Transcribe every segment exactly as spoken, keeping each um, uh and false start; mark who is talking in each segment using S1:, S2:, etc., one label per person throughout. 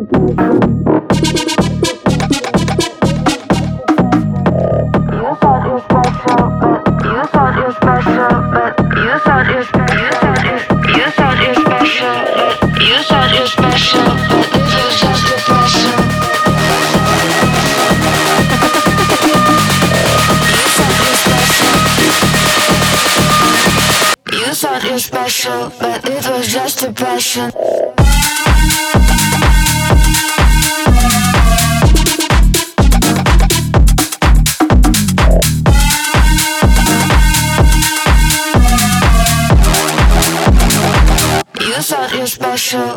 S1: Special, but it was just a passion. You thought you're special.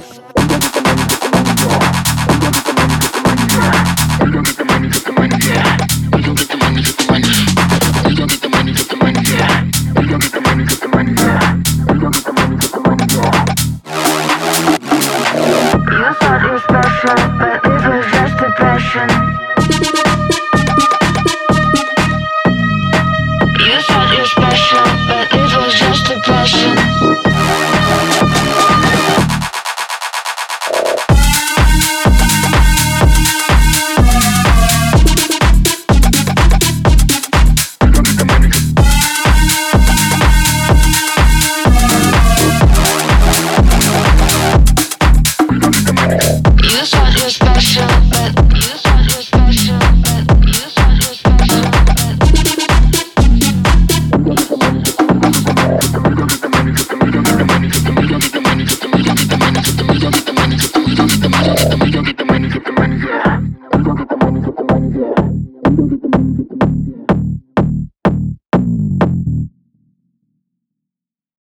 S1: You don't get the money, get the money, yeah. You don't get the money, get the money. You don't get the money, get the money, yeah. You don't get the money, get the money, yeah. You don't get the money, get the money, yeah. You thought you were special, but it was just a passion.